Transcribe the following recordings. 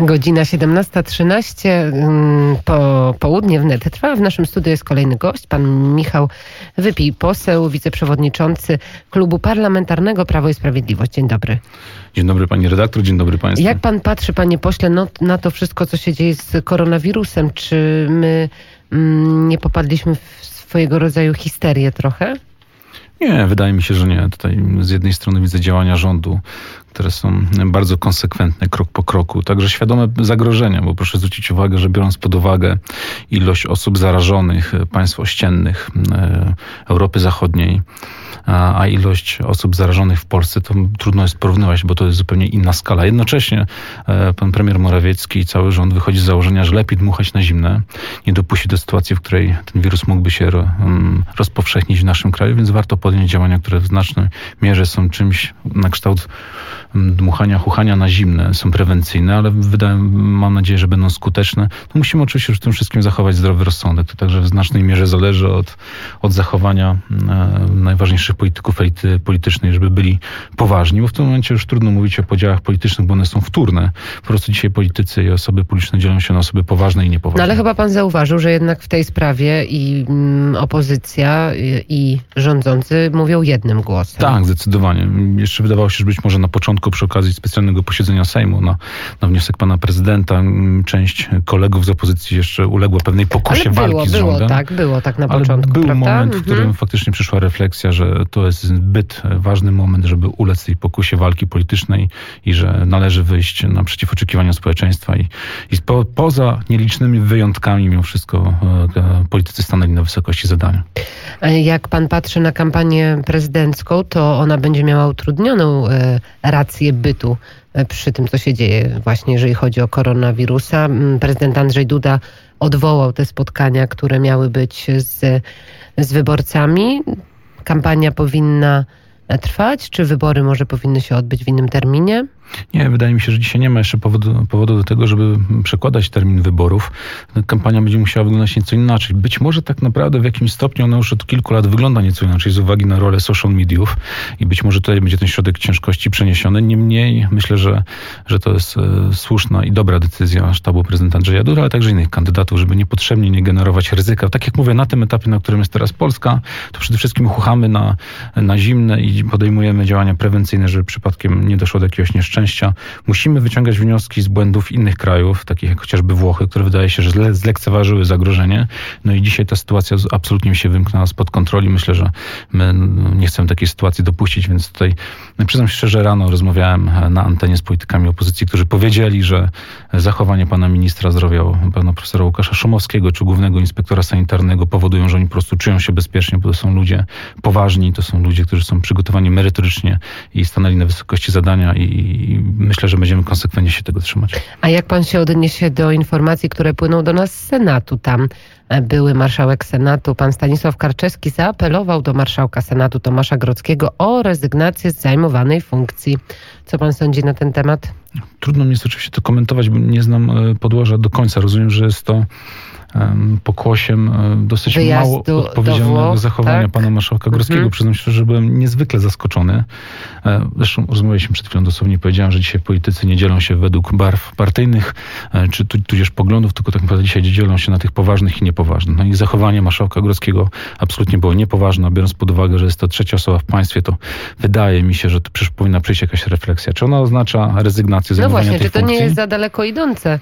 Godzina 17:13, południe wnet trwa. W naszym studiu jest kolejny gość, pan Michał Wypij, poseł, wiceprzewodniczący Klubu Parlamentarnego Prawo i Sprawiedliwość. Dzień dobry. Dzień dobry pani redaktor, dzień dobry państwu. Jak pan patrzy, panie pośle, na to wszystko, co się dzieje z koronawirusem? Czy my nie popadliśmy w swojego rodzaju histerię trochę? Nie, wydaje mi się, że nie. Tutaj z jednej strony widzę działania rządu, które są bardzo konsekwentne, krok po kroku, także świadome zagrożenia, bo proszę zwrócić uwagę, że biorąc pod uwagę ilość osób zarażonych państw ościennych Europy Zachodniej, a ilość osób zarażonych w Polsce, to trudno jest porównywać, bo to jest zupełnie inna skala. Jednocześnie pan premier Morawiecki i cały rząd wychodzi z założenia, że lepiej dmuchać na zimne, nie dopuścić do sytuacji, w której ten wirus mógłby się rozpowszechnić w naszym kraju, więc warto podjąć działania, które w znacznej mierze są czymś na kształt dmuchania, chuchania na zimne, są prewencyjne, ale mam nadzieję, że będą skuteczne. No musimy oczywiście w tym wszystkim zachować zdrowy rozsądek. To także w znacznej mierze zależy od zachowania najważniejszych polityków elity politycznej, żeby byli poważni, bo w tym momencie już trudno mówić o podziałach politycznych, bo one są wtórne. Po prostu dzisiaj politycy i osoby publiczne dzielą się na osoby poważne i niepoważne. No ale chyba pan zauważył, że jednak w tej sprawie i opozycja i rządzący mówią jednym głosem. Tak, zdecydowanie. Jeszcze wydawało się, że być może na początku przy okazji specjalnego posiedzenia Sejmu na wniosek pana prezydenta część kolegów z opozycji jeszcze uległa pewnej pokusie walki z rządem. Było tak na początku, był prawda? moment, w którym faktycznie przyszła refleksja, że to jest zbyt ważny moment, żeby ulec tej pokusie walki politycznej i że należy wyjść naprzeciw oczekiwaniom społeczeństwa i poza nielicznymi wyjątkami mimo wszystko politycy stanęli na wysokości zadania. Jak pan patrzy na kampanię prezydencką, to ona będzie miała utrudnioną rację bytu przy tym, co się dzieje właśnie, jeżeli chodzi o koronawirusa. Prezydent Andrzej Duda odwołał te spotkania, które miały być z wyborcami. Kampania powinna trwać, czy wybory może powinny się odbyć w innym terminie? Nie, wydaje mi się, że dzisiaj nie ma jeszcze powodu do tego, żeby przekładać termin wyborów. Kampania będzie musiała wyglądać nieco inaczej. Być może tak naprawdę w jakimś stopniu ona już od kilku lat wygląda nieco inaczej z uwagi na rolę social mediów i być może tutaj będzie ten środek ciężkości przeniesiony. Niemniej myślę, że to jest słuszna i dobra decyzja sztabu prezydenta Andrzeja Dudy, ale także innych kandydatów, żeby niepotrzebnie nie generować ryzyka. Tak jak mówię, na tym etapie, na którym jest teraz Polska, to przede wszystkim chuchamy na zimne i podejmujemy działania prewencyjne, żeby przypadkiem nie doszło do jakiegoś nieszczęścia. Musimy wyciągać wnioski z błędów innych krajów, takich jak chociażby Włochy, które wydaje się, że zlekceważyły zagrożenie. No i dzisiaj ta sytuacja absolutnie mi się wymknęła spod kontroli. Myślę, że my nie chcemy takiej sytuacji dopuścić, więc tutaj przyznam się szczerze, rano rozmawiałem na antenie z politykami opozycji, którzy powiedzieli, że zachowanie pana ministra zdrowia, pana profesora Łukasza Szumowskiego, czy głównego inspektora sanitarnego powodują, że oni po prostu czują się bezpiecznie, bo to są ludzie poważni, to są ludzie, którzy są przygotowani merytorycznie i stanęli na wysokości zadania i myślę, że będziemy konsekwentnie się tego trzymać. A jak pan się odniesie do informacji, które płyną do nas z Senatu? Tam były marszałek Senatu, pan Stanisław Karczewski, zaapelował do marszałka Senatu Tomasza Grodzkiego o rezygnację z zajmowanej funkcji. Co pan sądzi na ten temat? Trudno mi jest oczywiście to komentować, bo nie znam podłoża do końca. Rozumiem, że jest to pokłosiem dosyć mało odpowiedzialnego zachowania pana marszałka Grodzkiego. Przyznam się, że byłem niezwykle zaskoczony. Zresztą rozmawialiśmy przed chwilą dosłownie, powiedziałem, że dzisiaj politycy nie dzielą się według barw partyjnych, czy tudzież poglądów, tylko tak naprawdę dzisiaj dzielą się na tych poważnych i niepoważnych. No i zachowanie marszałka Grodzkiego absolutnie było niepoważne, biorąc pod uwagę, że jest to trzecia osoba w państwie, to wydaje mi się, że to powinna przyjść jakaś refleksja. Czy ona oznacza rezygnację z zajmowania tej funkcji? Czy to nie jest za daleko idące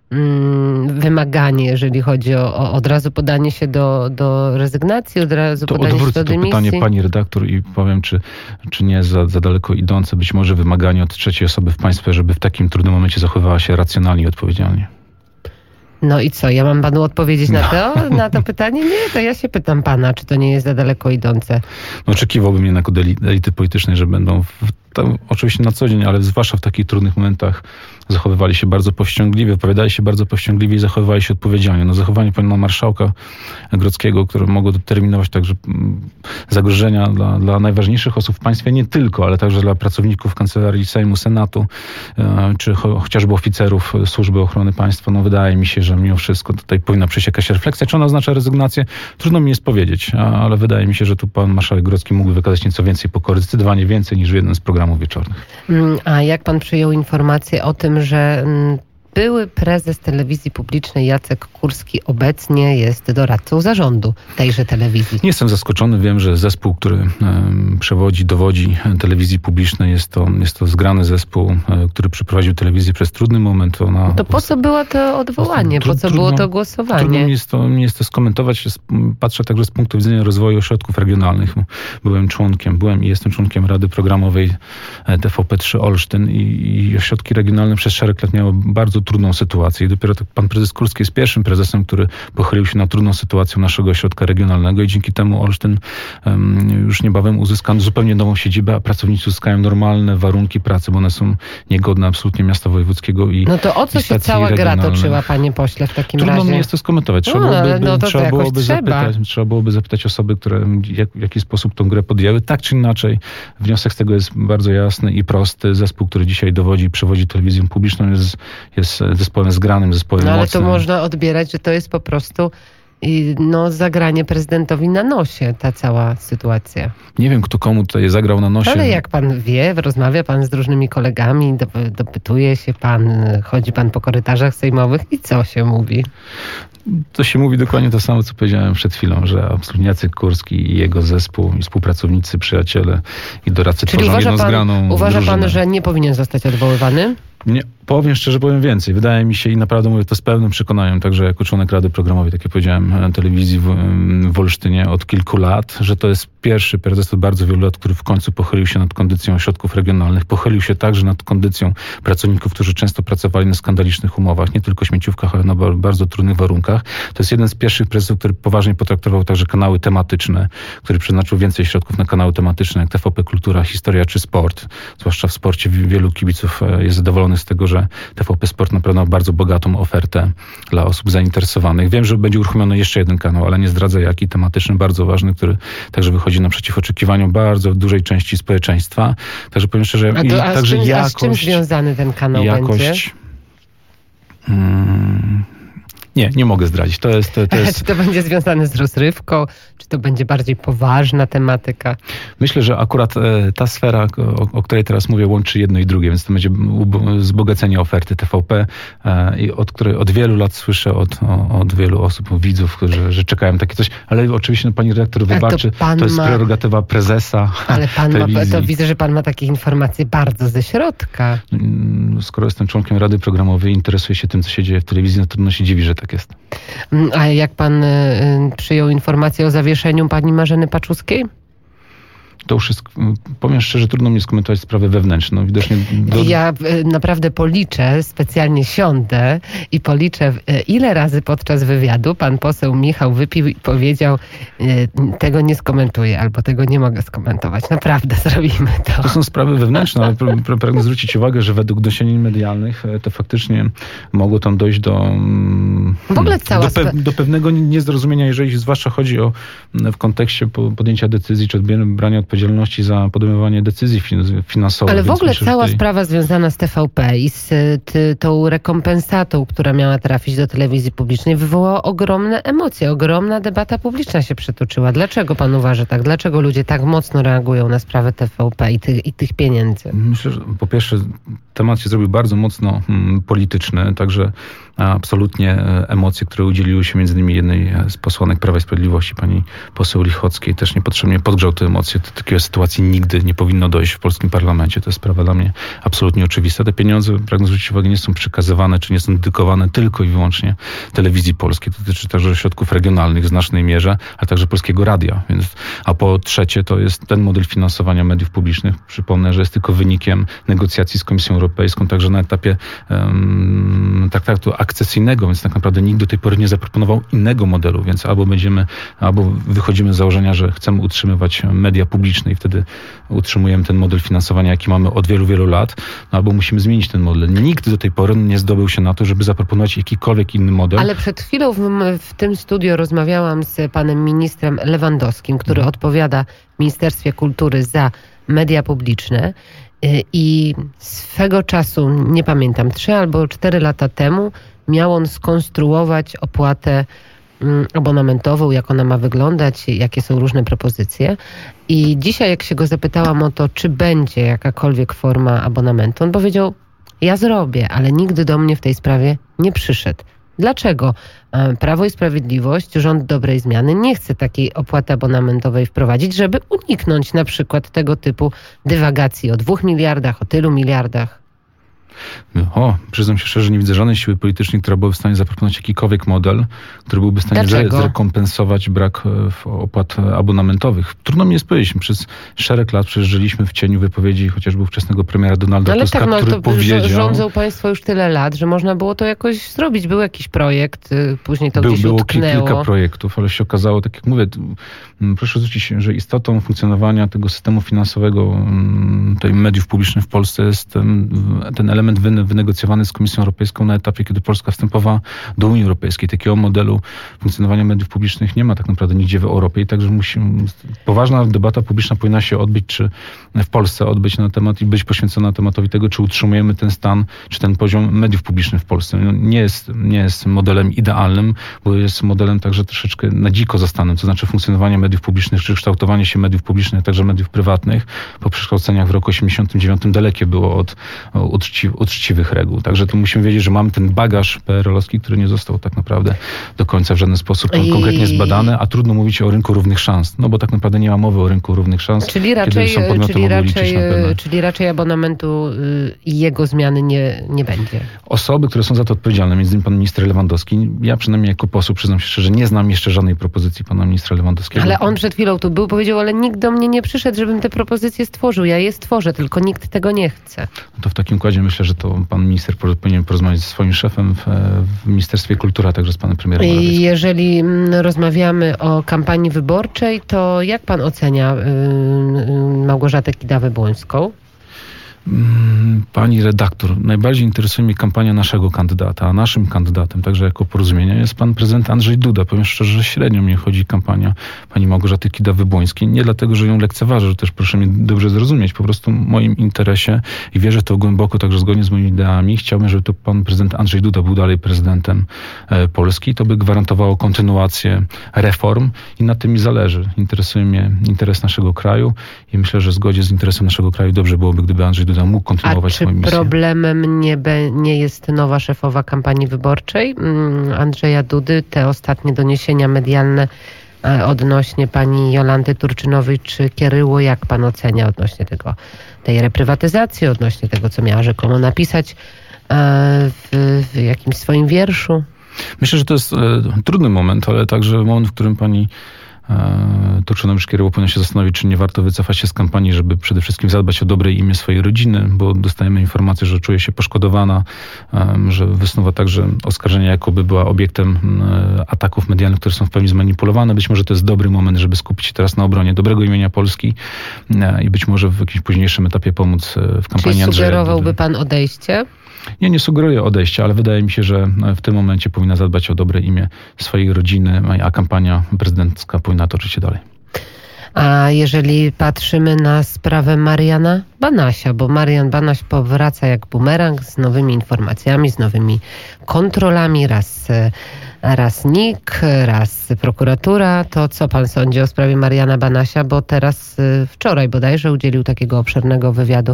wymaganie, jeżeli chodzi o od razu podanie się do rezygnacji, od razu to podanie się do dymisji? To pytanie pani redaktor i powiem, czy nie jest za daleko idące być może wymaganie od trzeciej osoby w państwie, żeby w takim trudnym momencie zachowywała się racjonalnie i odpowiedzialnie. No i co, ja mam panu odpowiedzieć na to pytanie? Nie, to ja się pytam pana, czy to nie jest za daleko idące. No, oczekiwałbym jednak od elity politycznej, że będą oczywiście na co dzień, ale zwłaszcza w takich trudnych momentach zachowywali się bardzo powściągliwie, wypowiadali się bardzo powściągliwie i zachowywali się odpowiedzialnie. No, zachowanie pana marszałka Grodzkiego, które mogło determinować także zagrożenia dla najważniejszych osób w państwie, nie tylko, ale także dla pracowników Kancelarii Sejmu, Senatu, czy chociażby oficerów Służby Ochrony Państwa. No, wydaje mi się, że mimo wszystko tutaj powinna przyjść jakaś refleksja. Czy ona oznacza rezygnację? Trudno mi jest powiedzieć, ale wydaje mi się, że tu pan marszałek Grodzki mógłby wykazać nieco więcej pokory, zdecydowanie więcej niż w jednym z programów wieczornych. A jak pan przyjął informację o tym, że były prezes telewizji publicznej Jacek Kurski obecnie jest doradcą zarządu tejże telewizji. Nie jestem zaskoczony. Wiem, że zespół, który dowodzi telewizji publicznej, jest to zgrany zespół, który przeprowadził telewizję przez trudny moment. To po co było to odwołanie? Po co było to głosowanie? Trudno mi jest to skomentować. Patrzę także z punktu widzenia rozwoju ośrodków regionalnych. Byłem i jestem członkiem Rady Programowej TVP3 Olsztyn i ośrodki regionalne przez szereg lat miały bardzo trudną sytuację. I dopiero pan prezes Kurski jest pierwszym prezesem, który pochylił się nad trudną sytuacją naszego ośrodka regionalnego i dzięki temu Olsztyn już niebawem uzyska zupełnie nową siedzibę, a pracownicy uzyskają normalne warunki pracy, bo one są niegodne absolutnie miasta wojewódzkiego i no to o co się cała gra toczyła, panie pośle, w takim razie? Trudno mi jest to skomentować. Trzeba byłoby zapytać osoby, które w jaki sposób tą grę podjęły. Tak czy inaczej, wniosek z tego jest bardzo jasny i prosty. Zespół, który dzisiaj dowodzi i przewodzi telewizją publiczną jest zespołem zgranym, zespołem mocnym. Ale to można odbierać, że to jest po prostu zagranie prezydentowi na nosie, ta cała sytuacja. Nie wiem, kto komu tutaj zagrał na nosie. Ale jak pan wie, rozmawia pan z różnymi kolegami, dopytuje się pan, chodzi pan po korytarzach sejmowych i co się mówi? To się mówi dokładnie to samo, co powiedziałem przed chwilą, że absolutnie Jacek Kurski i jego zespół, i współpracownicy, przyjaciele i doradcy tworzą jedną zgraną Uważa drużynę. pan, że nie powinien zostać odwoływany? Nie, powiem więcej. Wydaje mi się i naprawdę mówię to z pełnym przekonaniem, także jako członek Rady Programowej, tak jak powiedziałem, telewizji w Olsztynie od kilku lat, że to jest pierwszy prezes od bardzo wielu lat, który w końcu pochylił się nad kondycją ośrodków regionalnych, pochylił się także nad kondycją pracowników, którzy często pracowali na skandalicznych umowach, nie tylko śmieciówkach, ale na bardzo trudnych warunkach. To jest jeden z pierwszych prezesów, który poważnie potraktował także kanały tematyczne, który przeznaczył więcej środków na kanały tematyczne, jak TVP Kultura, Historia czy Sport. Zwłaszcza w sporcie wielu kibiców jest zadowolonych z tego, że TVP Sport naprawdę ma bardzo bogatą ofertę dla osób zainteresowanych. Wiem, że będzie uruchomiony jeszcze jeden kanał, ale nie zdradzę jaki, tematyczny, bardzo ważny, który także wychodzi naprzeciw oczekiwaniom bardzo dużej części społeczeństwa. Także powiem szczerze, a z czym związany ten kanał będzie? Nie mogę zdradzić. To jest... Czy to będzie związane z rozrywką? Czy to będzie bardziej poważna tematyka? Myślę, że akurat ta sfera, o której teraz mówię, łączy jedno i drugie, więc to będzie wzbogacenie oferty TVP, od której od wielu lat słyszę od wielu osób, widzów, że czekają takie coś, ale oczywiście pani redaktor wybaczy, to jest prerogatywa prezesa. Ale to widzę, że pan ma takie informacje bardzo ze środka. Skoro jestem członkiem Rady Programowej i interesuję się tym, co się dzieje w telewizji, no trudno się dziwi, że tak jest. A jak pan przyjął informację o zawieszeniu pani Marzeny Paczuskiej? To już jest, powiem szczerze, trudno mi skomentować sprawy wewnętrzne. Widocznie Ja naprawdę policzę, specjalnie siądę i policzę, ile razy podczas wywiadu pan poseł Michał wypił i powiedział, tego nie skomentuję, albo tego nie mogę skomentować. Naprawdę zrobimy to. To są sprawy wewnętrzne, ale pragnę zwrócić uwagę, że według doniesień medialnych to faktycznie mogło tam dojść do pewnego niezrozumienia, jeżeli zwłaszcza chodzi o w kontekście podjęcia decyzji, czy brania odpowiedzialności za podejmowanie decyzji finansowych. Ale w ogóle cała sprawa związana z TVP i z tą rekompensatą, która miała trafić do telewizji publicznej, wywołała ogromne emocje. Ogromna debata publiczna się przetoczyła. Dlaczego pan uważa tak? Dlaczego ludzie tak mocno reagują na sprawę TVP i tych pieniędzy? Myślę, że po pierwsze temat się zrobił bardzo mocno polityczny, także absolutnie emocje, które udzieliły się między innymi jednej z posłanek Prawa i Sprawiedliwości, pani poseł Lichockiej, też niepotrzebnie podgrzał te emocje. Do takiej sytuacji nigdy nie powinno dojść w polskim parlamencie. To jest sprawa dla mnie absolutnie oczywista. Te pieniądze, pragnę zwrócić uwagę, nie są przekazywane, czy nie są dedykowane tylko i wyłącznie telewizji polskiej. To dotyczy także ośrodków regionalnych w znacznej mierze, ale także Polskiego Radia. A po trzecie, to jest ten model finansowania mediów publicznych. Przypomnę, że jest tylko wynikiem negocjacji z Komisją Europejską, także na etapie traktatu akcesyjnego, więc tak naprawdę nikt do tej pory nie zaproponował innego modelu, więc albo wychodzimy z założenia, że chcemy utrzymywać media publiczne i wtedy utrzymujemy ten model finansowania, jaki mamy od wielu, wielu lat, albo musimy zmienić ten model. Nikt do tej pory nie zdobył się na to, żeby zaproponować jakikolwiek inny model. Ale przed chwilą w tym studiu rozmawiałam z panem ministrem Lewandowskim, który odpowiada w Ministerstwie Kultury za media publiczne. I swego czasu, nie pamiętam, 3 albo 4 lata temu miał on skonstruować opłatę abonamentową, jak ona ma wyglądać, jakie są różne propozycje. I dzisiaj, jak się go zapytałam o to, czy będzie jakakolwiek forma abonamentu, on powiedział, ja zrobię, ale nigdy do mnie w tej sprawie nie przyszedł. Dlaczego Prawo i Sprawiedliwość, rząd dobrej zmiany nie chce takiej opłaty abonamentowej wprowadzić, żeby uniknąć na przykład tego typu dywagacji o 2 miliardach, o tylu miliardach? Przyznam się szczerze, nie widzę żadnej siły politycznej, która byłaby w stanie zaproponować jakikolwiek model, który byłby w stanie zrekompensować brak opłat abonamentowych. Trudno mi jest powiedzieć. Przez szereg lat przeżyliśmy w cieniu wypowiedzi chociażby ówczesnego premiera Donalda Tuska, który powiedział... Rządzą państwo już tyle lat, że można było to jakoś zrobić. Był jakiś projekt, później to gdzieś utknęło. Było kilka projektów, ale się okazało, tak jak mówię, proszę zwrócić, że istotą funkcjonowania tego systemu finansowego, tej mediów publicznych w Polsce jest ten element wynegocjowany z Komisją Europejską na etapie, kiedy Polska wstępowała do Unii Europejskiej. Takiego modelu funkcjonowania mediów publicznych nie ma tak naprawdę nigdzie w Europie i także poważna debata publiczna powinna się odbyć, czy w Polsce odbyć na temat i być poświęcona tematowi tego, czy utrzymujemy ten stan, czy ten poziom mediów publicznych w Polsce. Nie jest modelem idealnym, bo jest modelem także troszeczkę na dziko zastanym, to znaczy funkcjonowanie mediów publicznych, czy kształtowanie się mediów publicznych, także mediów prywatnych po przekształceniach w roku 1989 dalekie było od uczciwych reguł. Także tu musimy wiedzieć, że mamy ten bagaż PRL-owski, który nie został tak naprawdę do końca w żaden sposób konkretnie zbadany, a trudno mówić o rynku równych szans, no bo tak naprawdę nie ma mowy o rynku równych szans, czyli raczej abonamentu i jego zmiany nie będzie. Osoby, które są za to odpowiedzialne, między innymi pan minister Lewandowski, ja przynajmniej jako poseł przyznam się szczerze, nie znam jeszcze żadnej propozycji pana ministra Lewandowskiego. Ale on przed chwilą tu był, powiedział, ale nikt do mnie nie przyszedł, żebym te propozycje stworzył. Ja je stworzę, tylko nikt tego nie chce. To w takim układzie myślę, że to pan minister powinien porozmawiać ze swoim szefem w Ministerstwie Kultury, a także z panem premierem Morawieckim. Jeżeli rozmawiamy o kampanii wyborczej, to jak pan ocenia Małgorzatę Kidawę-Błońską? Pani redaktor, najbardziej interesuje mnie kampania naszego kandydata, a naszym kandydatem, także jako Porozumienia, jest pan prezydent Andrzej Duda. Powiem szczerze, że średnio mnie chodzi kampania pani Małgorzaty Kidawy-Błońskiej. Nie dlatego, że ją lekceważę, że też proszę mnie dobrze zrozumieć. Po prostu w moim interesie i wierzę to głęboko, także zgodnie z moimi ideami, chciałbym, żeby to pan prezydent Andrzej Duda był dalej prezydentem Polski. To by gwarantowało kontynuację reform i na tym mi zależy. Interesuje mnie interes naszego kraju i myślę, że w zgodzie z interesem naszego kraju dobrze byłoby, gdyby Andrzej Duda mógł kontynuować swoją misję. A czy problemem nie jest nowa szefowa kampanii wyborczej Andrzeja Dudy? Te ostatnie doniesienia medialne odnośnie pani Jolanty Turczynowicz-Kieryło, jak pan ocenia odnośnie tej reprywatyzacji, odnośnie tego, co miała rzekomo napisać w jakimś swoim wierszu? Myślę, że to jest trudny moment, ale także moment, w którym pani Turczynowicz-Kieryło powinna się zastanowić, czy nie warto wycofać się z kampanii, żeby przede wszystkim zadbać o dobre imię swojej rodziny, bo dostajemy informację, że czuje się poszkodowana, że wysnuwa także oskarżenia, jakoby była obiektem ataków medialnych, które są w pełni zmanipulowane. Być może to jest dobry moment, żeby skupić się teraz na obronie dobrego imienia Polski i być może w jakimś późniejszym etapie pomóc w kampanii Andrzeja. Czy sugerowałby pan odejście? Nie sugeruję odejścia, ale wydaje mi się, że w tym momencie powinna zadbać o dobre imię swojej rodziny, a kampania prezydencka powinna toczyć się dalej. A jeżeli patrzymy na sprawę Mariana Banasia, bo Marian Banaś powraca jak bumerang z nowymi informacjami, z nowymi kontrolami, raz NIK, raz prokuratura, to co pan sądzi o sprawie Mariana Banasia, bo teraz wczoraj bodajże udzielił takiego obszernego wywiadu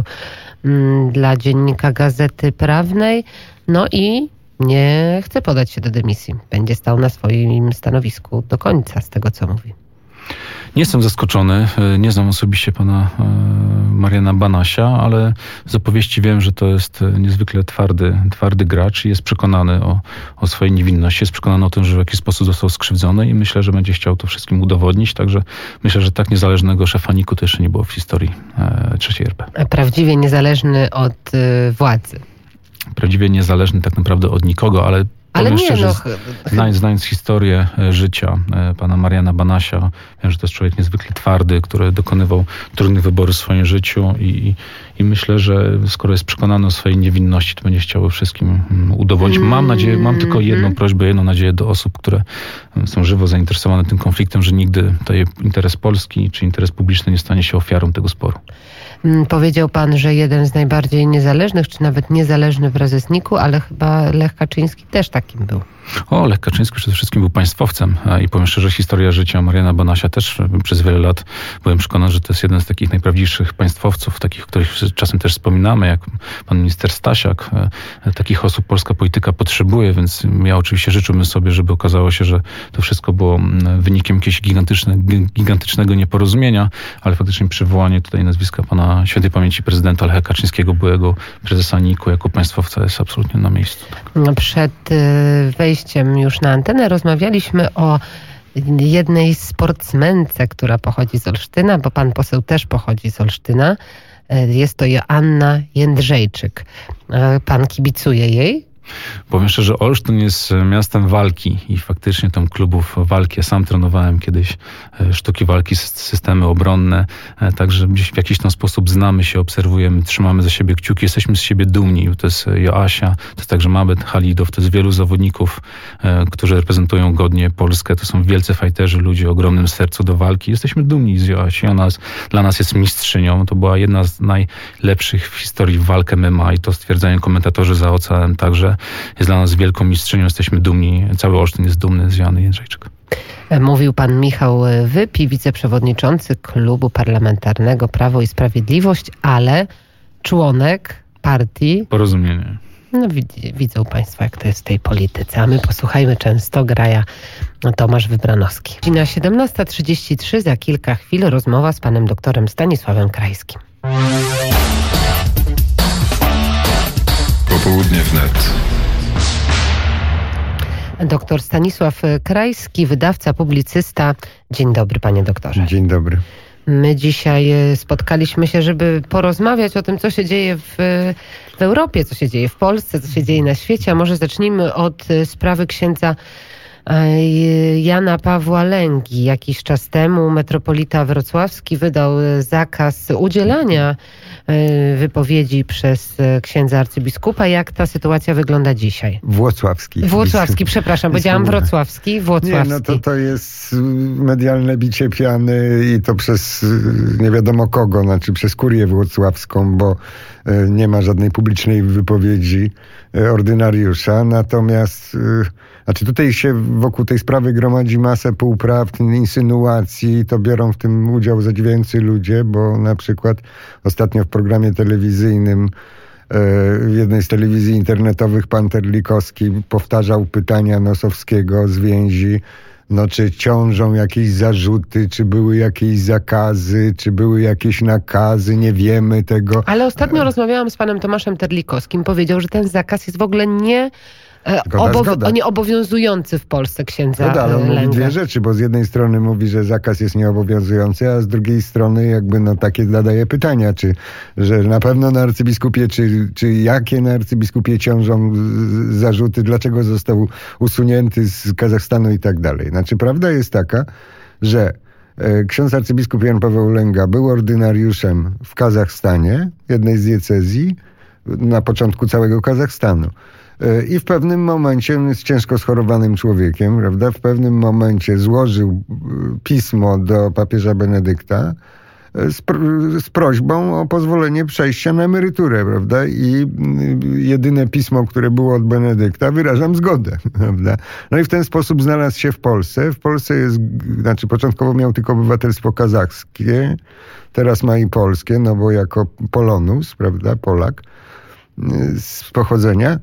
dla dziennika Gazety Prawnej, no i nie chce podać się do dymisji. Będzie stał na swoim stanowisku do końca, z tego co mówi. Nie jestem zaskoczony, nie znam osobiście pana Mariana Banasia, ale z opowieści wiem, że to jest niezwykle twardy gracz i jest przekonany o swojej niewinności, jest przekonany o tym, że w jakiś sposób został skrzywdzony i myślę, że będzie chciał to wszystkim udowodnić, także myślę, że tak niezależnego szefa NIK-u to jeszcze nie było w historii III RP. A prawdziwie niezależny od władzy. Prawdziwie niezależny tak naprawdę od nikogo, ale powiem szczerze, znając historię życia pana Mariana Banasia, wiem, że to jest człowiek niezwykle twardy, który dokonywał trudnych wyborów w swoim życiu i myślę, że skoro jest przekonany o swojej niewinności, to będzie chciał wszystkim udowodnić. Mam tylko jedną prośbę, jedną nadzieję do osób, które są żywo zainteresowane tym konfliktem, że nigdy interes Polski czy interes publiczny nie stanie się ofiarą tego sporu. Powiedział pan, że jeden z najbardziej niezależnych, czy nawet niezależny prezes NIK-u, ale chyba Lech Kaczyński też takim był. Lech Kaczyński przede wszystkim był państwowcem i powiem szczerze, historia życia Mariana Banasia też przez wiele lat byłem przekonany, że to jest jeden z takich najprawdziwszych państwowców, takich, których czasem też wspominamy, jak pan minister Stasiak. Takich osób polska polityka potrzebuje, więc ja oczywiście życzyłbym sobie, żeby okazało się, że to wszystko było wynikiem jakiegoś gigantycznego nieporozumienia, ale faktycznie przywołanie tutaj nazwiska pana świętej pamięci prezydenta Lecha Kaczyńskiego, byłego prezesa NIK-u jako państwowca, jest absolutnie na miejscu. Przed wejściem już na antenę rozmawialiśmy o jednej sportsmence, która pochodzi z Olsztyna, bo pan poseł też pochodzi z Olsztyna. Jest to Joanna Jędrzejczyk. Pan kibicuje jej? Powiem szczerze, Olsztyn jest miastem walki i faktycznie tam klubów walki. Ja sam trenowałem kiedyś sztuki walki, systemy obronne, także gdzieś w jakiś tam sposób znamy się, obserwujemy, trzymamy za siebie kciuki, jesteśmy z siebie dumni. To jest Joasia, to jest także Mabet Halidow, to jest wielu zawodników, którzy reprezentują godnie Polskę. To są wielcy fajterzy, ludzie o ogromnym sercu do walki. Jesteśmy dumni z Joasi. Ona dla nas jest mistrzynią. To była jedna z najlepszych w historii walk MMA i to stwierdzają komentatorzy za oceanem. Także jest dla nas wielką mistrzynią. Jesteśmy dumni. Cały Olsztyn jest dumny z Joanny Jędrzejczyk. Mówił pan Michał Wypi, wiceprzewodniczący Klubu Parlamentarnego Prawo i Sprawiedliwość, ale członek partii Porozumienie. No widzą państwo, jak to jest w tej polityce. A my posłuchajmy Częstograja, Tomasz Wybranowski. Godzina 17:33, za kilka chwil rozmowa z panem doktorem Stanisławem Krajskim. Popołudnie wnet. Doktor Stanisław Krajski, wydawca, publicysta. Dzień dobry, panie doktorze. Dzień dobry. My dzisiaj spotkaliśmy się, żeby porozmawiać o tym, co się dzieje w Europie, co się dzieje w Polsce, co się dzieje na świecie. A może zacznijmy od sprawy księdza Jana Pawła Lęgi. Jakiś czas temu metropolita wrocławski wydał zakaz udzielania wypowiedzi przez księdza arcybiskupa. Jak ta sytuacja wygląda dzisiaj? Włocławski, przepraszam, powiedziałam wrocławski. Nie, no to jest medialne bicie piany i to przez nie wiadomo kogo, znaczy przez kurię włocławską, bo nie ma żadnej publicznej wypowiedzi ordynariusza. Natomiast tutaj się wokół tej sprawy gromadzi masę półprawd, insynuacji. To biorą w tym udział zadziwiający ludzie, bo na przykład ostatnio w programie telewizyjnym w jednej z telewizji internetowych pan Terlikowski powtarzał pytania Nosowskiego z więzi. Czy ciążą jakieś zarzuty, czy były jakieś zakazy, czy były jakieś nakazy, nie wiemy tego. Ale ostatnio rozmawiałam z panem Tomaszem Terlikowskim. Powiedział, że ten zakaz jest w ogóle nieobowiązujący w Polsce księdza Lęga. Ale on mówi dwie rzeczy, bo z jednej strony mówi, że zakaz jest nieobowiązujący, a z drugiej strony takie zadaje pytania, że na pewno na arcybiskupie, czy jakie na arcybiskupie ciążą zarzuty, dlaczego został usunięty z Kazachstanu i tak dalej. Prawda jest taka, że ksiądz arcybiskup Jan Paweł Lęga był ordynariuszem w Kazachstanie, jednej z diecezji, na początku całego Kazachstanu. I w pewnym momencie, on jest ciężko schorowanym człowiekiem, prawda? W pewnym momencie złożył pismo do papieża Benedykta z prośbą o pozwolenie przejścia na emeryturę, prawda? I jedyne pismo, które było od Benedykta, wyrażam zgodę, prawda? No i w ten sposób znalazł się w Polsce. W Polsce jest, początkowo miał tylko obywatelstwo kazachskie, teraz ma i polskie, no bo jako Polonus, prawda? Polak z pochodzenia.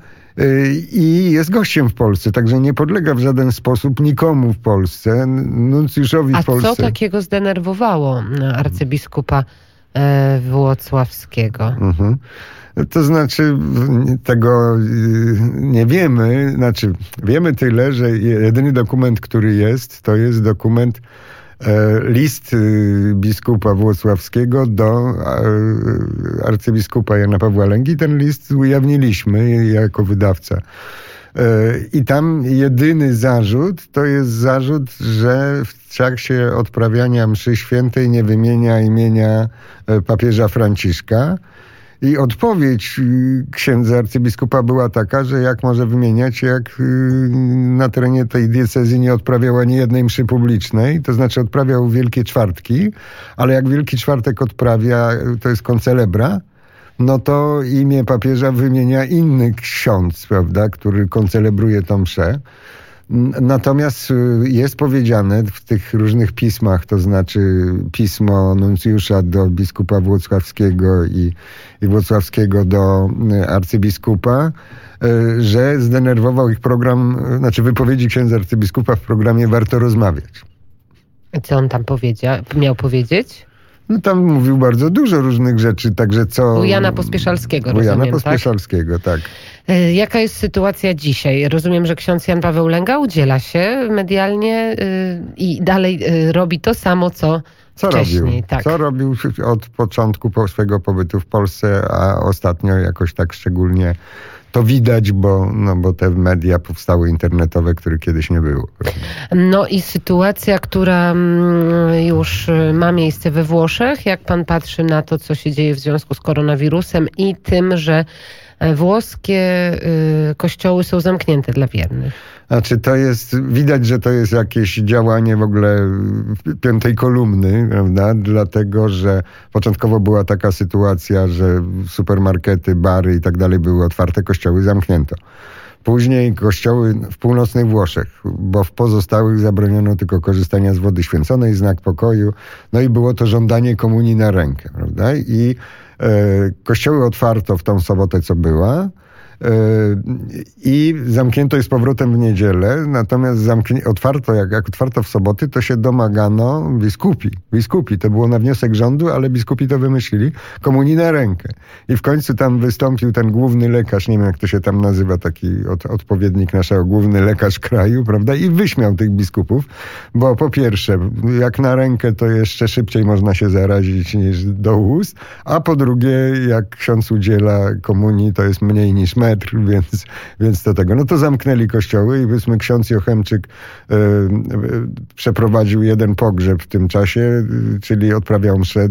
I jest gościem w Polsce, także nie podlega w żaden sposób nikomu w Polsce, nuncjuszowi w Polsce. A co takiego zdenerwowało arcybiskupa włocławskiego? To znaczy, tego nie wiemy. Wiemy tyle, że jedyny dokument, który jest, to jest dokument list biskupa włocławskiego do arcybiskupa Jana Pawła Lęgi. Ten list ujawniliśmy jako wydawca. I tam jedyny zarzut to jest zarzut, że w trakcie odprawiania mszy świętej nie wymienia imienia papieża Franciszka. I odpowiedź księdza arcybiskupa była taka, że jak może wymieniać, jak na terenie tej diecezji nie odprawiał ani jednej mszy publicznej, to znaczy odprawiał Wielkie Czwartki, ale jak Wielki Czwartek odprawia, to jest koncelebra, no to imię papieża wymienia inny ksiądz, prawda, który koncelebruje tą mszę. Natomiast jest powiedziane w tych różnych pismach, to znaczy pismo nuncjusza do biskupa włocławskiego i włocławskiego do arcybiskupa, że zdenerwował ich program, znaczy wypowiedzi księdza arcybiskupa w programie Warto Rozmawiać. Co on tam miał powiedzieć? No tam mówił bardzo dużo różnych rzeczy, także co... U Jana Pospieszalskiego, rozumiem, Jana Pospieszalskiego, tak. Jaka jest sytuacja dzisiaj? Rozumiem, że ksiądz Jan Paweł Lęga udziela się medialnie i dalej robi to samo, co wcześniej. Robił? Tak. Co robił od początku swojego pobytu w Polsce, a ostatnio jakoś tak szczególnie to widać, bo te media powstały internetowe, których kiedyś nie było. No i sytuacja, która już ma miejsce we Włoszech, jak pan patrzy na to, co się dzieje w związku z koronawirusem i tym, że włoskie kościoły są zamknięte dla wiernych. Znaczy widać, że to jest jakieś działanie w ogóle piątej kolumny, prawda? Dlatego, że początkowo była taka sytuacja, że supermarkety, bary i tak dalej były otwarte, kościoły zamknięto. Później kościoły w północnych Włoszech, bo w pozostałych zabroniono tylko korzystania z wody święconej, znak pokoju. No i było to żądanie komunii na rękę, prawda? I kościoły otwarto w tą sobotę, co była, i zamknięto je z powrotem w niedzielę, natomiast otwarto, jak otwarto w soboty, to się domagano biskupi, to było na wniosek rządu, ale biskupi to wymyślili, komunii na rękę. I w końcu tam wystąpił ten główny lekarz, nie wiem jak to się tam nazywa, taki odpowiednik naszego, główny lekarz kraju, prawda, i wyśmiał tych biskupów, bo po pierwsze, jak na rękę, to jeszcze szybciej można się zarazić niż do ust, a po drugie, jak ksiądz udziela komunii, to jest mniej niż metr, więc do tego. No to zamknęli kościoły i powiedzmy ksiądz Jochemczyk przeprowadził jeden pogrzeb w tym czasie, czyli odprawiał mszę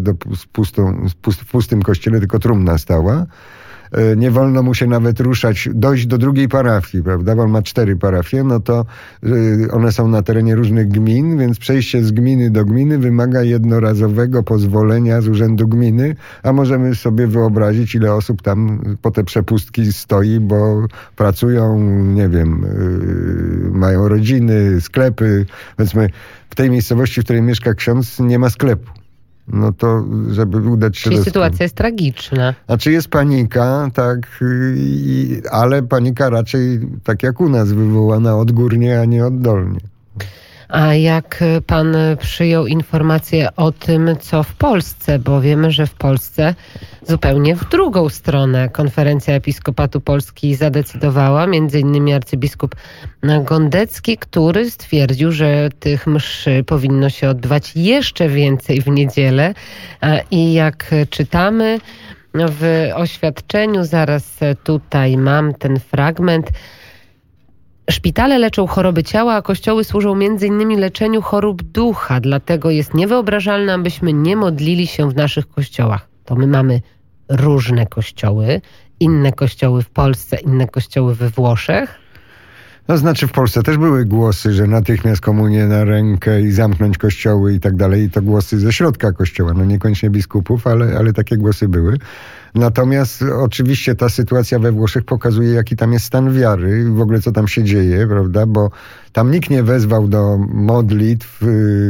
w pustym kościele, tylko trumna stała. Nie wolno mu się nawet ruszać, dojść do drugiej parafii, prawda, bo on ma 4 parafie, no to one są na terenie różnych gmin, więc przejście z gminy do gminy wymaga jednorazowego pozwolenia z urzędu gminy, a możemy sobie wyobrazić, ile osób tam po te przepustki stoi, bo pracują, nie wiem, mają rodziny, sklepy, więc w tej miejscowości, w której mieszka ksiądz, nie ma sklepu. No to, żeby udać się Czyli sytuacja jest tragiczna. Znaczy jest panika, tak, ale panika raczej, tak jak u nas, wywołana odgórnie, a nie oddolnie. A jak pan przyjął informację o tym, co w Polsce? Bo wiemy, że w Polsce zupełnie w drugą stronę Konferencja Episkopatu Polski zadecydowała, między innymi arcybiskup Gondecki, który stwierdził, że tych mszy powinno się odbywać jeszcze więcej w niedzielę. I jak czytamy w oświadczeniu, zaraz tutaj mam ten fragment, szpitale leczą choroby ciała, a kościoły służą m.in. leczeniu chorób ducha. Dlatego jest niewyobrażalne, abyśmy nie modlili się w naszych kościołach. To my mamy różne kościoły, inne kościoły w Polsce, inne kościoły we Włoszech. No znaczy w Polsce też były głosy, że natychmiast komunię na rękę i zamknąć kościoły i tak dalej. I to głosy ze środka kościoła, no niekoniecznie biskupów, ale takie głosy były. Natomiast oczywiście ta sytuacja we Włoszech pokazuje, jaki tam jest stan wiary i w ogóle co tam się dzieje, prawda, bo tam nikt nie wezwał do modlitw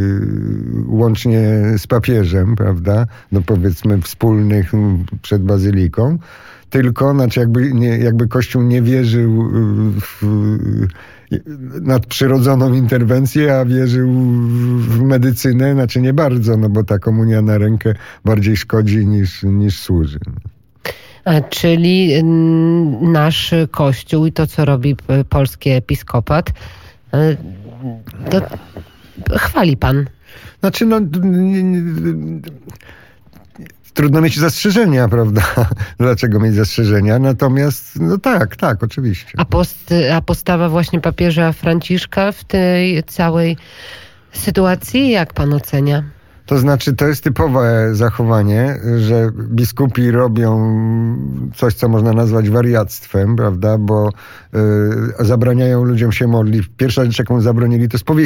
łącznie z papieżem, prawda, do powiedzmy wspólnych przed bazyliką, tylko znaczy jakby Kościół nie wierzył w nadprzyrodzoną interwencję, a wierzył w medycynę, znaczy nie bardzo, no bo ta komunia na rękę bardziej szkodzi niż służy. Czyli nasz Kościół i to, co robi polski episkopat, to chwali pan. Znaczy trudno mieć zastrzeżenia, prawda? Dlaczego mieć zastrzeżenia? Natomiast, tak, oczywiście. A postawa właśnie papieża Franciszka w tej całej sytuacji, jak pan ocenia? To znaczy, to jest typowe zachowanie, że biskupi robią coś, co można nazwać wariactwem, prawda? Bo zabraniają ludziom się modlić. Pierwsza rzecz, jaką zabronili, to spowiedzi.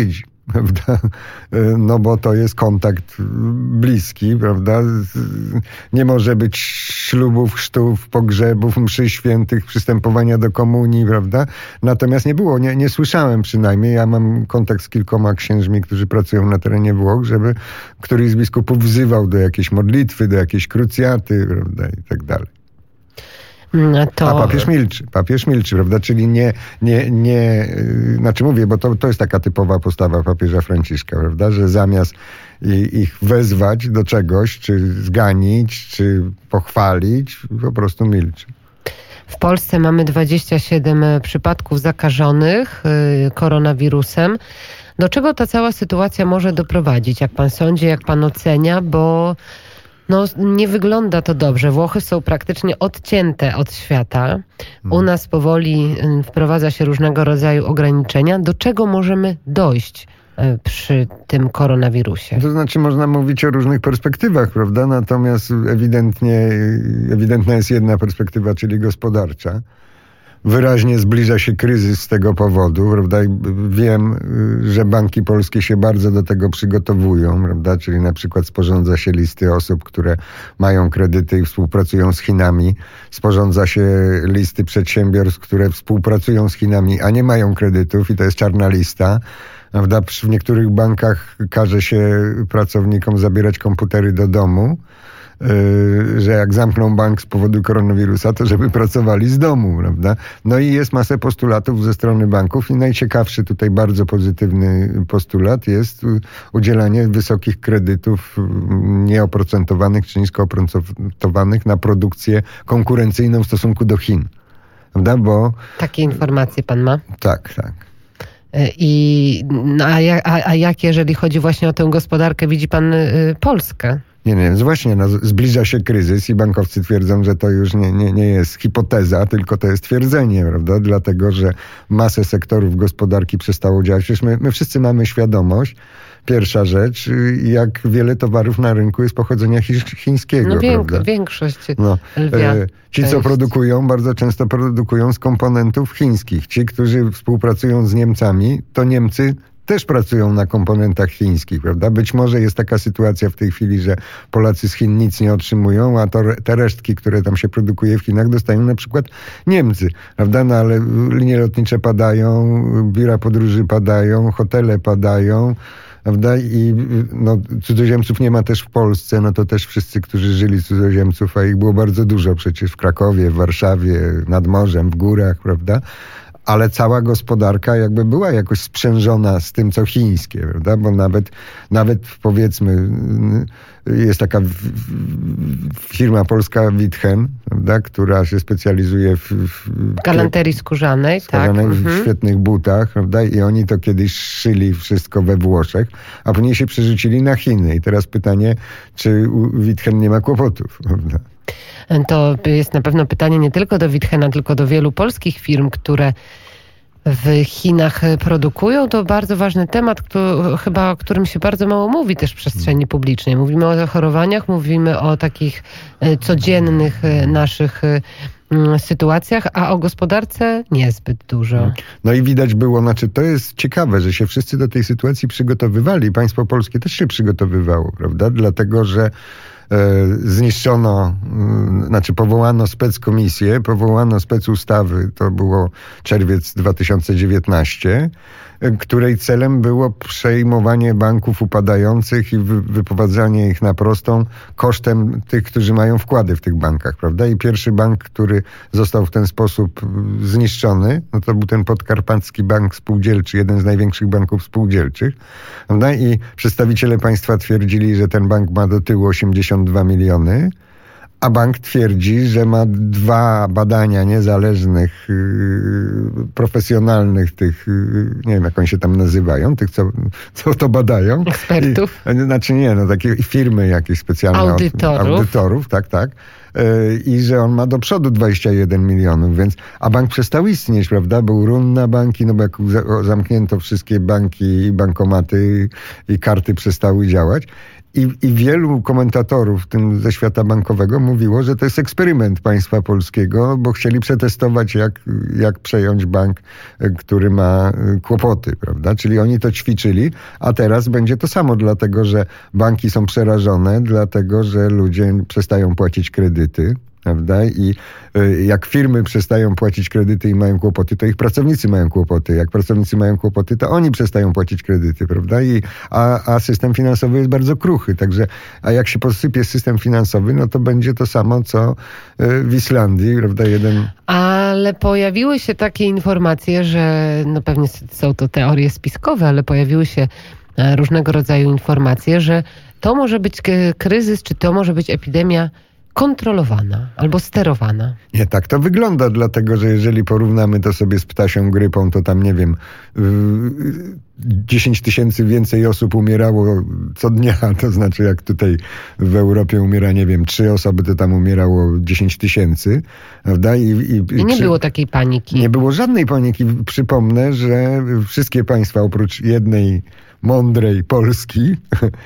prawda? No bo to jest kontakt bliski, prawda? Nie może być ślubów, chrztów, pogrzebów, mszy świętych, przystępowania do komunii, prawda? Natomiast nie było, nie słyszałem przynajmniej, ja mam kontakt z kilkoma księżmi, którzy pracują na terenie Włoch, żeby któryś z biskupów wzywał do jakiejś modlitwy, do jakiejś krucjaty, prawda? I tak dalej. A papież milczy, prawda? Czyli znaczy mówię, bo to jest taka typowa postawa papieża Franciszka, prawda? Że zamiast ich wezwać do czegoś, czy zganić, czy pochwalić, po prostu milczy. W Polsce mamy 27 przypadków zakażonych koronawirusem. Do czego ta cała sytuacja może doprowadzić? Jak pan sądzi, jak pan ocenia? Bo nie wygląda to dobrze. Włochy są praktycznie odcięte od świata. U nas powoli wprowadza się różnego rodzaju ograniczenia. Do czego możemy dojść przy tym koronawirusie? To znaczy można mówić o różnych perspektywach, prawda? Natomiast ewidentna jest jedna perspektywa, czyli gospodarcza. Wyraźnie zbliża się kryzys z tego powodu, prawda? I wiem, że banki polskie się bardzo do tego przygotowują, prawda? Czyli na przykład sporządza się listy osób, które mają kredyty i współpracują z Chinami. Sporządza się listy przedsiębiorstw, które współpracują z Chinami, a nie mają kredytów i to jest czarna lista. Prawda? W niektórych bankach każe się pracownikom zabierać komputery do domu, że jak zamkną bank z powodu koronawirusa, to żeby pracowali z domu, prawda? No i jest masę postulatów ze strony banków i najciekawszy tutaj bardzo pozytywny postulat jest udzielanie wysokich kredytów nieoprocentowanych czy nisko oprocentowanych na produkcję konkurencyjną w stosunku do Chin. Prawda? Bo takie informacje pan ma? Tak. A jak jeżeli chodzi właśnie o tę gospodarkę, widzi pan Polskę? Nie, właśnie, zbliża się kryzys i bankowcy twierdzą, że to już nie jest hipoteza, tylko to jest twierdzenie, prawda? Dlatego, że masę sektorów gospodarki przestało działać. Przecież my wszyscy mamy świadomość, pierwsza rzecz, jak wiele towarów na rynku jest pochodzenia chińskiego, prawda? Większość Ci, co produkują, bardzo często produkują z komponentów chińskich. Ci, którzy współpracują z Niemcami, to Niemcy też pracują na komponentach chińskich, prawda? Być może jest taka sytuacja w tej chwili, że Polacy z Chin nic nie otrzymują, a te resztki, które tam się produkuje w Chinach, dostają na przykład Niemcy, prawda? No ale linie lotnicze padają, biura podróży padają, hotele padają, prawda? I cudzoziemców nie ma też w Polsce, no to też wszyscy, którzy żyli cudzoziemców, a ich było bardzo dużo przecież w Krakowie, w Warszawie, nad morzem, w górach, prawda? Ale cała gospodarka jakby była jakoś sprzężona z tym, co chińskie, prawda? Bo nawet powiedzmy, jest taka firma polska Witchen, prawda? Która się specjalizuje w galanterii skórzanej, tak. W świetnych butach, prawda? I oni to kiedyś szyli wszystko we Włoszech, a później się przerzucili na Chiny. I teraz pytanie, czy Witchen nie ma kłopotów, prawda? To jest na pewno pytanie nie tylko do Witchena, tylko do wielu polskich firm, które w Chinach produkują. To bardzo ważny temat, o którym się bardzo mało mówi też w przestrzeni publicznej. Mówimy o zachorowaniach, mówimy o takich codziennych naszych sytuacjach, a o gospodarce niezbyt dużo. No i widać było, to jest ciekawe, że się wszyscy do tej sytuacji przygotowywali. Państwo polskie też się przygotowywało, prawda? Dlatego, że powołano speckomisję, powołano specustawy, to było czerwiec 2019, której celem było przejmowanie banków upadających i wyprowadzanie ich na prostą kosztem tych, którzy mają wkłady w tych bankach, prawda? I pierwszy bank, który został w ten sposób zniszczony, to był ten Podkarpacki Bank Spółdzielczy, jeden z największych banków spółdzielczych, prawda? I przedstawiciele państwa twierdzili, że ten bank ma do tyłu 82 miliony, a bank twierdzi, że ma 2 badania niezależnych, profesjonalnych tych, nie wiem jak oni się tam nazywają, tych co to badają. Ekspertów? Takie firmy jakieś specjalne. Audytorów, tak. I że on ma do przodu 21 milionów, a bank przestał istnieć, prawda? Był run na banki, bo jak zamknięto wszystkie banki i bankomaty i karty przestały działać. I wielu komentatorów, w tym ze świata bankowego, mówiło, że to jest eksperyment państwa polskiego, bo chcieli przetestować, jak przejąć bank, który ma kłopoty, prawda? Czyli oni to ćwiczyli, a teraz będzie to samo, dlatego że banki są przerażone, dlatego że ludzie przestają płacić kredyty. Prawda? I jak firmy przestają płacić kredyty i mają kłopoty, to ich pracownicy mają kłopoty. Jak pracownicy mają kłopoty, to oni przestają płacić kredyty, prawda? A system finansowy jest bardzo kruchy. Także, a jak się posypie system finansowy, no to będzie to samo, co w Islandii, prawda? Ale pojawiły się takie informacje, że no pewnie są to teorie spiskowe, ale pojawiły się różnego rodzaju informacje, że to może być kryzys, czy to może być epidemia kontrolowana albo sterowana. Nie, tak to wygląda, dlatego że jeżeli porównamy to sobie z ptasią grypą, to tam, nie wiem, 10 000 więcej osób umierało co dnia, to znaczy jak tutaj w Europie umiera, nie wiem, 3 osoby, to tam umierało 10 000, prawda? I nie było takiej paniki. Nie było żadnej paniki. Przypomnę, że wszystkie państwa oprócz jednej mądrej Polski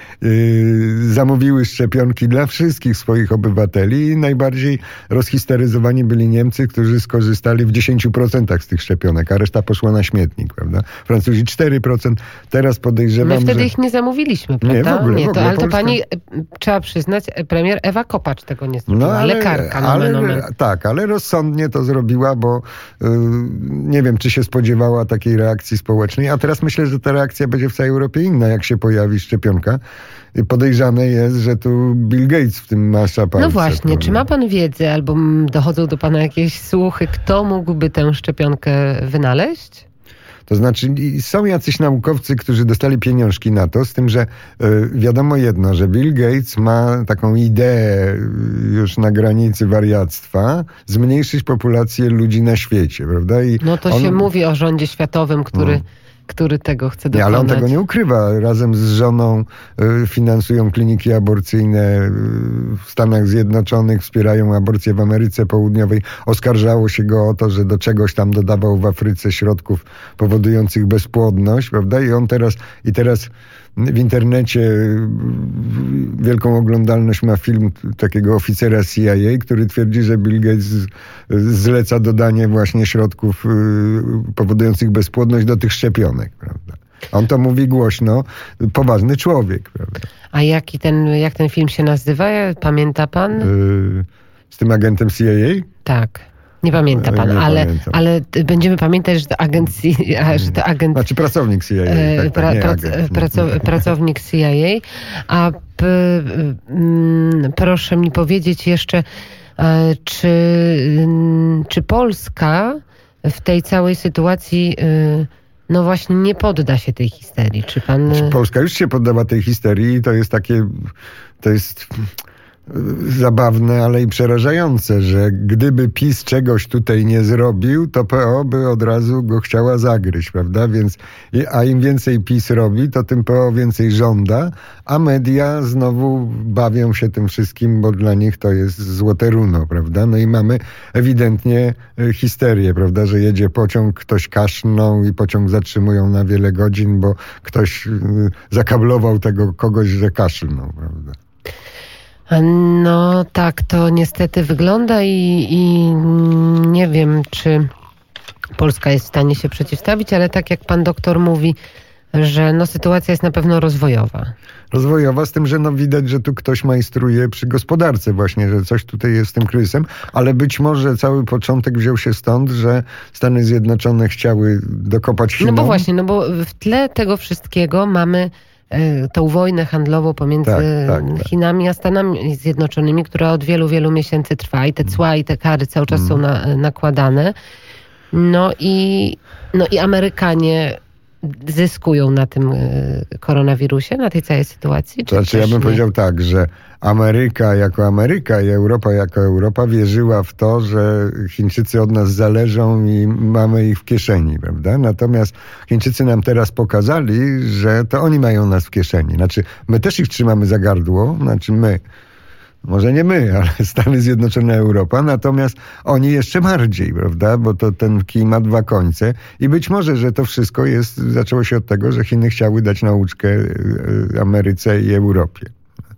zamówiły szczepionki dla wszystkich swoich obywateli i najbardziej rozhisteryzowani byli Niemcy, którzy skorzystali w 10% z tych szczepionek, a reszta poszła na śmietnik, prawda? Francuzi 4%. Teraz podejrzewam, my wtedy ich nie zamówiliśmy, prawda? Nie, w ogóle ale Polska... to pani, trzeba przyznać, premier Ewa Kopacz tego nie zrobiła, lekarka. Tak, ale rozsądnie to zrobiła, bo nie wiem, czy się spodziewała takiej reakcji społecznej, a teraz myślę, że ta reakcja będzie w całej Europie inna, jak się pojawi szczepionka. Podejrzane jest, że tu Bill Gates w tym masza palce. No właśnie, czy ma pan wiedzę, albo dochodzą do pana jakieś słuchy, kto mógłby tę szczepionkę wynaleźć? To znaczy są jacyś naukowcy, którzy dostali pieniążki na to, z tym, że wiadomo jedno, że Bill Gates ma taką ideę już na granicy wariactwa, zmniejszyć populację ludzi na świecie, prawda? No to się mówi o rządzie światowym, który tego chce dokonać. Nie, ale on tego nie ukrywa. Razem z żoną finansują kliniki aborcyjne w Stanach Zjednoczonych, wspierają aborcję w Ameryce Południowej. Oskarżało się go o to, że do czegoś tam dodawał w Afryce środków powodujących bezpłodność, prawda? I on teraz w internecie wielką oglądalność ma film takiego oficera CIA, który twierdzi, że Bill Gates zleca dodanie właśnie środków powodujących bezpłodność do tych szczepionek, prawda? On to mówi głośno, poważny człowiek, prawda? A jak ten film się nazywa? Pamięta pan? Z tym agentem CIA? Tak. Nie pamięta pan, ale będziemy pamiętać, że to agent... Znaczy pracownik CIA. Pracownik CIA. A proszę mi powiedzieć jeszcze, czy Polska w tej całej sytuacji no właśnie nie podda się tej histerii? Czy pan... Polska już się poddała tej histerii i to jest zabawne, ale i przerażające, że gdyby PiS czegoś tutaj nie zrobił, to PO by od razu go chciała zagryźć, prawda? A im więcej PiS robi, to tym PO więcej żąda, a media znowu bawią się tym wszystkim, bo dla nich to jest złote runo, prawda? No i mamy ewidentnie histerię, prawda? Że jedzie pociąg, ktoś kaszlnął i pociąg zatrzymują na wiele godzin, bo ktoś zakablował tego kogoś, że kaszlnął, prawda? No tak, to niestety wygląda i nie wiem, czy Polska jest w stanie się przeciwstawić, ale tak jak pan doktor mówi, że no sytuacja jest na pewno rozwojowa. Rozwojowa, z tym, że no widać, że tu ktoś majstruje przy gospodarce właśnie, że coś tutaj jest z tym kryzysem, ale być może cały początek wziął się stąd, że Stany Zjednoczone chciały dokopać Chinom. No bo właśnie, no bo w tle tego wszystkiego mamy tą wojnę handlową pomiędzy Chinami a Stanami Zjednoczonymi, która od wielu, wielu miesięcy trwa i te cła i te kary cały czas są nakładane. No i Amerykanie zyskują na tym koronawirusie, na tej całej sytuacji? To znaczy, ja bym powiedział tak, że Ameryka jako Ameryka i Europa jako Europa wierzyła w to, że Chińczycy od nas zależą i mamy ich w kieszeni, prawda? Natomiast Chińczycy nam teraz pokazali, że to oni mają nas w kieszeni. Znaczy, my też ich trzymamy za gardło, znaczy my. Może nie my, ale Stany Zjednoczone, Europa, natomiast oni jeszcze bardziej, prawda? Bo to ten kij ma dwa końce i być może, że to wszystko zaczęło się od tego, że Chiny chciały dać nauczkę Ameryce i Europie.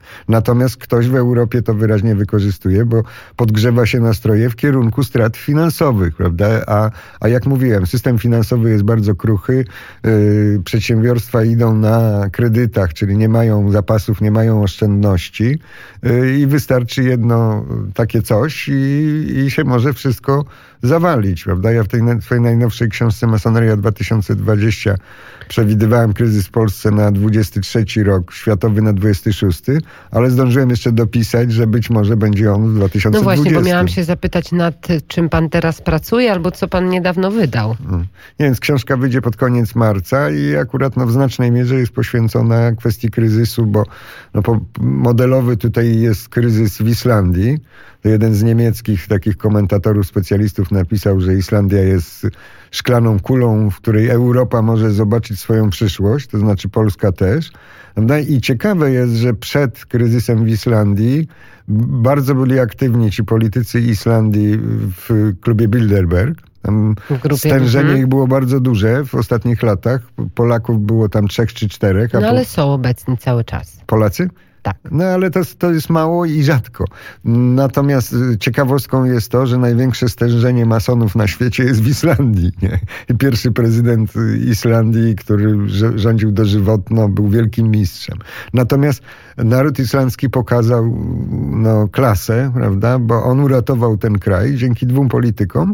Natomiast ktoś w Europie to wyraźnie wykorzystuje, bo podgrzewa się nastroje w kierunku strat finansowych, prawda? A jak mówiłem, system finansowy jest bardzo kruchy, przedsiębiorstwa idą na kredytach, czyli nie mają zapasów, nie mają oszczędności i wystarczy jedno takie coś i się może wszystko zawalić, prawda? Ja w tej swojej najnowszej książce Masoneria 2020 przewidywałem kryzys w Polsce na 23 rok, światowy na 26, ale zdążyłem jeszcze dopisać, że być może będzie on w 2020. No właśnie, bo miałam się zapytać, nad czym pan teraz pracuje, albo co pan niedawno wydał. Nie, więc książka wyjdzie pod koniec marca i akurat w znacznej mierze jest poświęcona kwestii kryzysu, bo modelowy tutaj jest kryzys w Islandii. To jeden z niemieckich takich komentatorów, specjalistów napisał, że Islandia jest szklaną kulą, w której Europa może zobaczyć swoją przyszłość, to znaczy Polska też. I ciekawe jest, że przed kryzysem w Islandii bardzo byli aktywni ci politycy Islandii w klubie Bilderberg. Tam stężenie ich było bardzo duże w ostatnich latach. Polaków było tam 3 czy 4. No ale są obecni cały czas. Polacy? Tak. No ale to jest mało i rzadko. Natomiast ciekawostką jest to, że największe stężenie masonów na świecie jest w Islandii. Nie? Pierwszy prezydent Islandii, który rządził dożywotno, był wielkim mistrzem. Natomiast naród islandzki pokazał klasę, prawda? Bo on uratował ten kraj dzięki 2 politykom,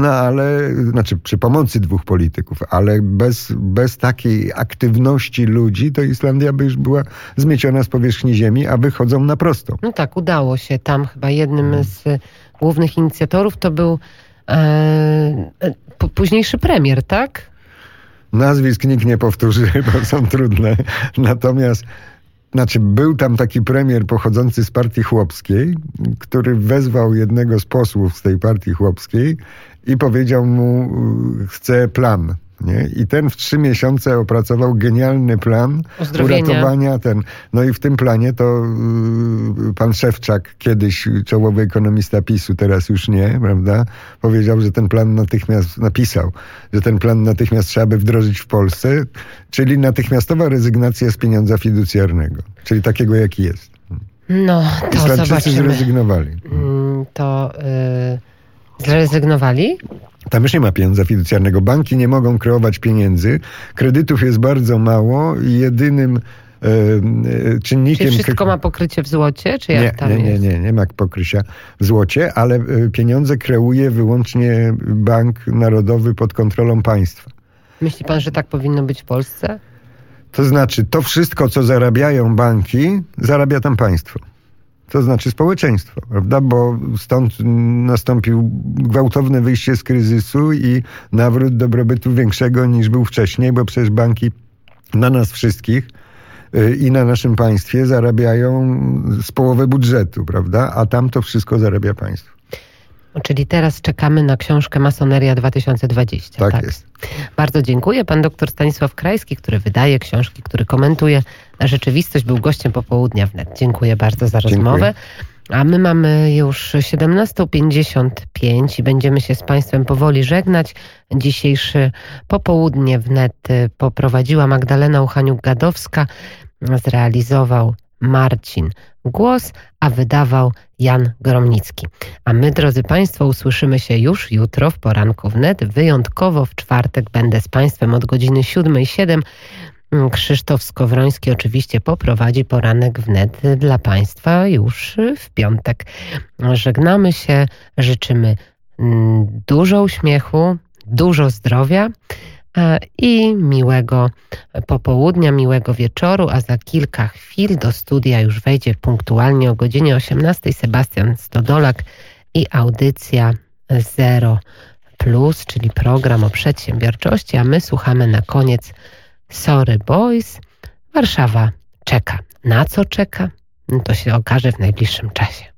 przy pomocy 2 polityków, ale bez takiej aktywności ludzi, to Islandia by już była zmieciona z powierzchni ziemi, a wychodzą na prostą. No tak, udało się. Tam chyba jednym z głównych inicjatorów to był późniejszy premier, tak? Nazwisk nikt nie powtórzy, bo są trudne. Natomiast był tam taki premier pochodzący z partii chłopskiej, który wezwał jednego z posłów z tej partii chłopskiej i powiedział mu, chce plan. Nie? I ten w 3 miesiące opracował genialny plan uratowania. No i w tym planie to pan Szewczak, kiedyś czołowy ekonomista PiS-u, teraz już nie, prawda? Powiedział, że ten plan natychmiast trzeba by wdrożyć w Polsce, czyli natychmiastowa rezygnacja z pieniądza fiducjarnego, czyli takiego, jaki jest. No, to Islandczycy zobaczymy. zrezygnowali. Zrezygnowali? Tam już nie ma pieniądza fiducjarnego. Banki nie mogą kreować pieniędzy. Kredytów jest bardzo mało i jedynym czynnikiem... Czy wszystko ma pokrycie w złocie? Czy jak tam jest? Nie ma pokrycia w złocie, ale pieniądze kreuje wyłącznie Bank Narodowy pod kontrolą państwa. Myśli pan, że tak powinno być w Polsce? To znaczy, to wszystko, co zarabiają banki, zarabia tam państwo. To znaczy społeczeństwo, prawda? Bo stąd nastąpił gwałtowne wyjście z kryzysu i nawrót dobrobytu większego niż był wcześniej, bo przecież banki na nas wszystkich i na naszym państwie zarabiają z połowy budżetu, prawda? A tam to wszystko zarabia państwo. Czyli teraz czekamy na książkę Masoneria 2020. Tak jest. Bardzo dziękuję. Pan doktor Stanisław Krajski, który wydaje książki, który komentuje rzeczywistość, był gościem Popołudnia Wnet. Dziękuję bardzo za rozmowę. A my mamy już 17:55 i będziemy się z Państwem powoli żegnać. Dzisiejszy Popołudnie Wnet poprowadziła Magdalena Uchaniuk-Gadowska, zrealizował Marcin Głos, a wydawał Jan Gromnicki. A my, drodzy Państwo, usłyszymy się już jutro w poranku wnet. Wyjątkowo w czwartek będę z Państwem od godziny 7:07. Krzysztof Skowroński oczywiście poprowadzi poranek wnet dla Państwa już w piątek. Żegnamy się, życzymy dużo uśmiechu, dużo zdrowia i miłego popołudnia, miłego wieczoru, a za kilka chwil do studia już wejdzie punktualnie o godzinie 18:00 Sebastian Stodolak i audycja Zero Plus, czyli program o przedsiębiorczości, a my słuchamy na koniec Sorry Boys. Warszawa czeka. Na co czeka? To się okaże w najbliższym czasie.